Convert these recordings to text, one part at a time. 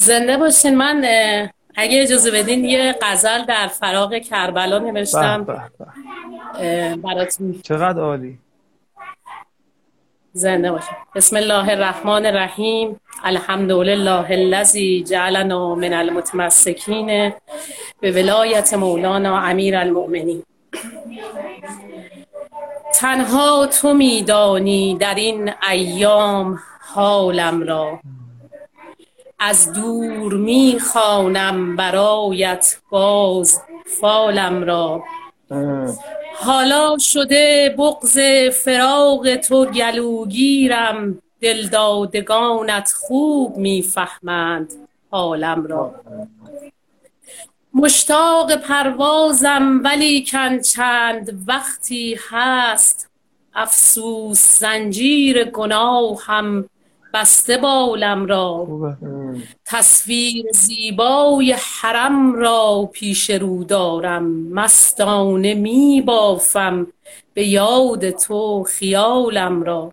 زنده باشین. من اگه اجازه بدین یه غزل در فراق کربلا به نوشتم به به، براتون. چقدر عالی. زنده باشین. بسم الله الرحمن الرحیم. الحمدلله الذی جعلنا من المتمسکین به ولایت مولانا امیر المؤمنین. تنها تو میدانی در این ایام حالم را، از دور میخوانم برایت باز فالم را. حالا شده بغض فراق تو گلوگیرم، دلدادگانت خوب میفهمند حالم را. مشتاق پروازم ولیکن چند وقتی هست، افسوس زنجیر گناهم بسته بالم را. خوبه. تصویر زیبای حرم را پیش رو دارم، مستانه می بافم به یاد تو خیالم را.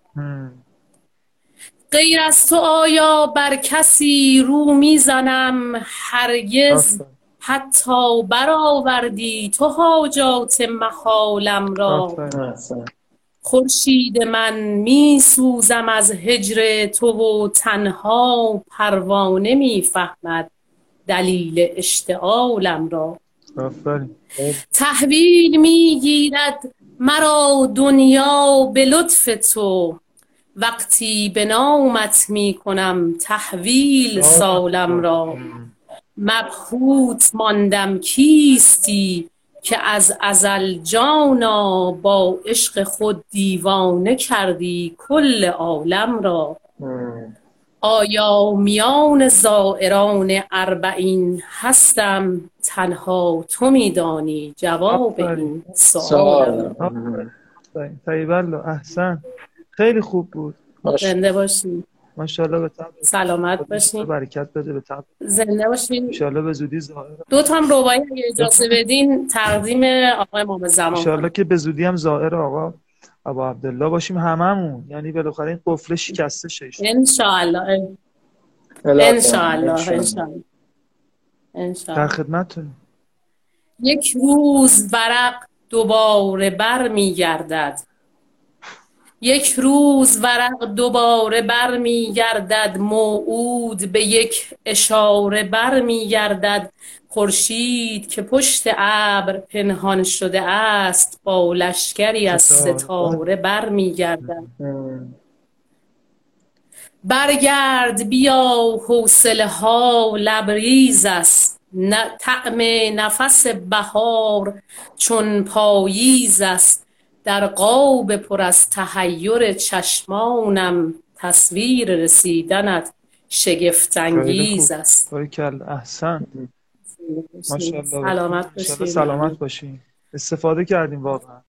غیر از تو آیا بر کسی رو میزنم؟ هرگز. آفرین. حتی برآوردی تو حاجات محالم را. آفرین. خورشید من می سوزم از هجر تو و تنها پروانه می فهمد دلیل اشتعالم را. آفرین. تحویل می گیرد مرا دنیا به لطف تو، وقتی به نامت می کنم تحویل سالم را. مبهوت ماندم کیستی که از ازل جانا، با عشق خود دیوانه کردی کل عالم را. آیا میان زائران اربعین هستم؟ تنها تو میدانی جواب آفرین. این سوالم. آفرین. طیب الله، احسن. خیلی خوب بود. زنده باشین. ماشاءالله. به تبع سلامت باشین. برکت بده. به تبع زنده باشین. انشالله به زودی ظاهر. دو تا هم رباعی اگه اجازه بدین تقدیم آقای امام زمان انشالله کنم. که به زودی هم ظاهر آقا ابا عبدالله باشیم هممون، یعنی بالاخره این قفل شکسته شه. انشاءالله. انشاءالله. انشاءالله. در انشاءالله. خدمتتونیم. یک روز ورق دوباره بر می گردد، یک روز ورق دوباره بر می گردد، موعود به یک اشاره بر می گردد. خورشید که پشت ابر پنهان شده است، با لشکری از ستاره بر می گردد. برگرد بیا حوصله ها لبریز است، طعم نفس بهار چون پاییز است. در قاب پر از تحیر چشمانم، تصویر رسیدنت شگفت انگیز است. باریکلا، احسن. ماشاءالله. سلامت انشالله باشین. سلامت باشین. استفاده کردیم واقعا.